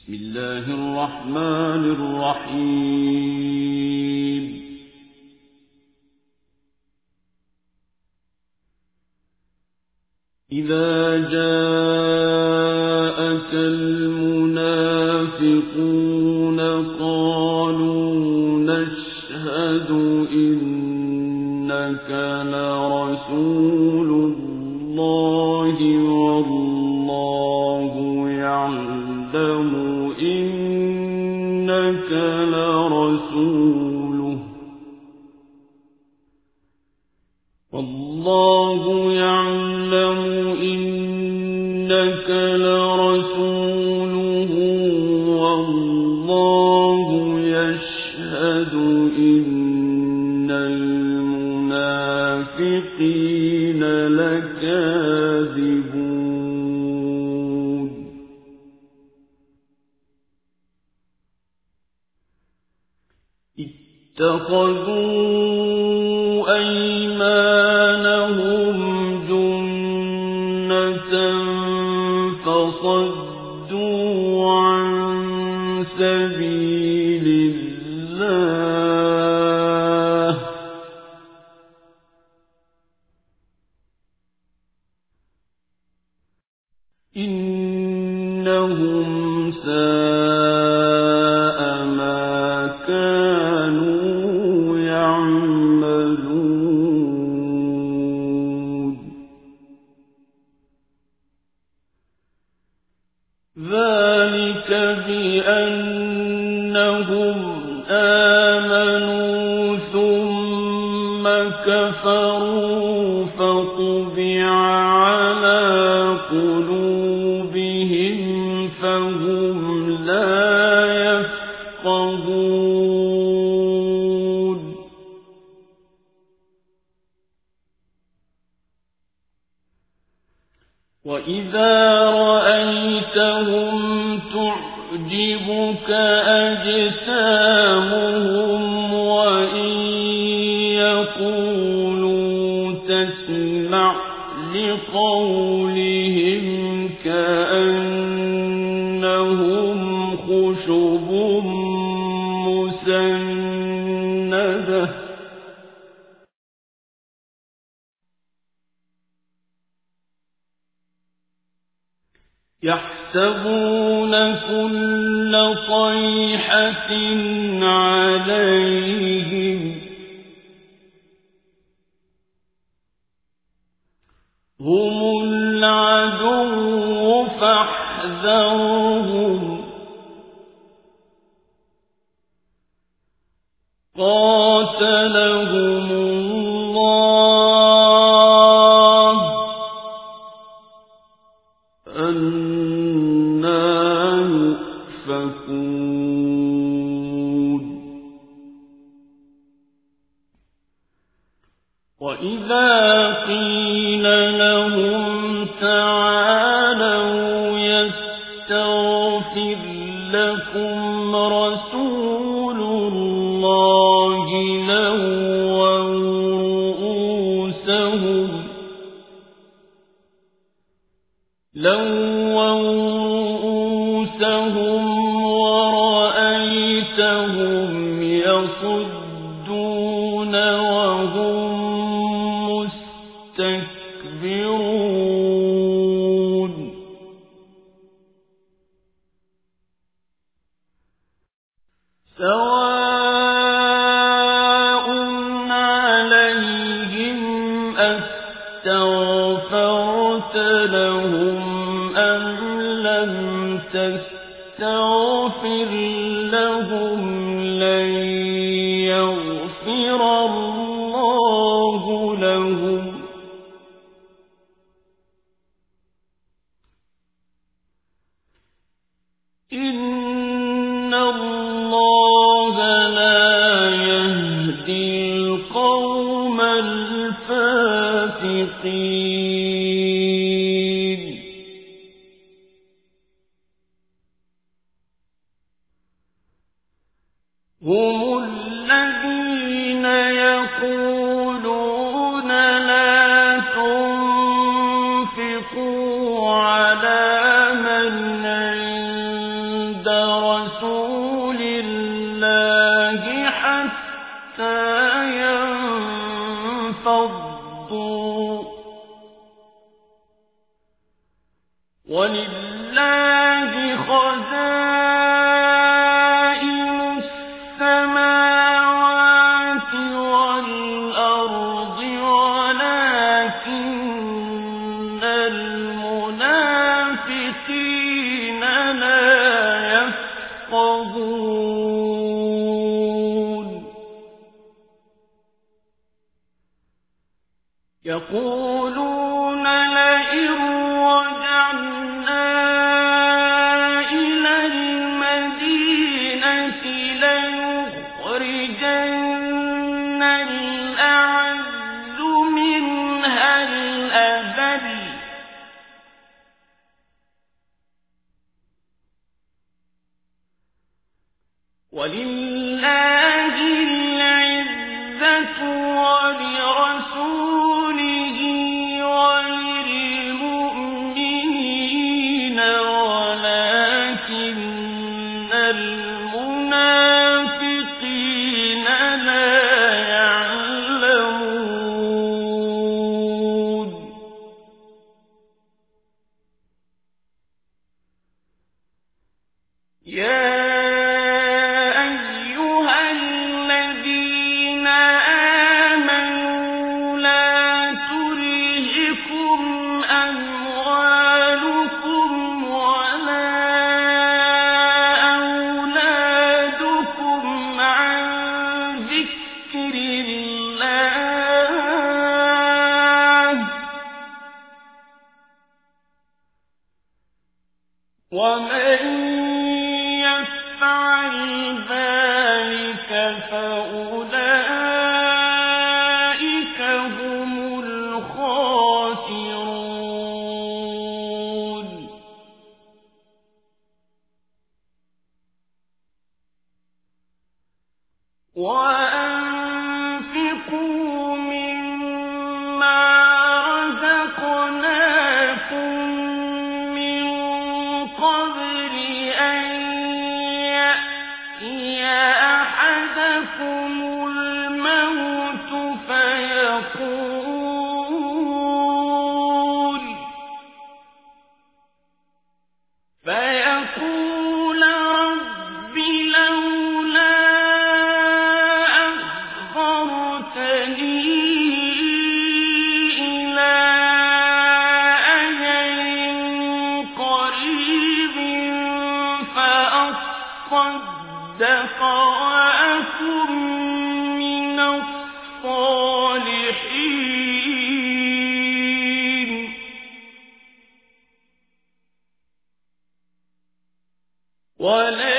بسم الله الرحمن الرحيم إذا جاءك المنافقون قالوا نشهد إنك لرسول الله والله يعلم إنك لرسوله والله يشهد إن المنافقين لكاذبون اتخذوا أيمانهم جنة فصدوا عن سبيل الله إنهم ساء ما كانوا يعملون ذلك بأنهم آمنوا ثم كفروا فطبع على قلوبهم فهم لا يفقهون وإذا رأيتهم تعجبك أجسامهم وإن يقولوا تسمع لقولهم كأنهم خشب مسندة يحسبون كل صيحة عليهم هم العدو فاحذرهم قاتلهم الله أنى يؤفكون وإذا قيل لهم تعالوا يستغفر لكم رسول الله لووا رؤوسهم ورأيتهم يصدون وهم مستكبرون سواء عليهم أستغفرت لهم أم لم تستغفر لهم لن يغفر الله لهم إن الله لا يهدي القوم الفاسقين هم الذين يقولون لا تنفقوا على من عند عند رسول الله حتى ينفضوا ولله خزائن السماوات والأرض ولكن المنافقين لا يفقهون يقولون لئن رجعنا إلى المدينة ليخرجن الأعز منها الأذل ولله العزة ولرسوله وللمؤمنين ولكن المنافقين لا يعلمون يا أيها الذين آمنوا لا تلهكم أموالكم ولا أولادكم عن ذكر الله ومن يفعل ذلك فأولئك هم الخاسرون وأنفقوا مما رزقناكم من قبل أن يأتي أحدكم الموت فيقول رب لولا أخرتني إلى أجل قريب فأصدق وأكن من الصالحين ولا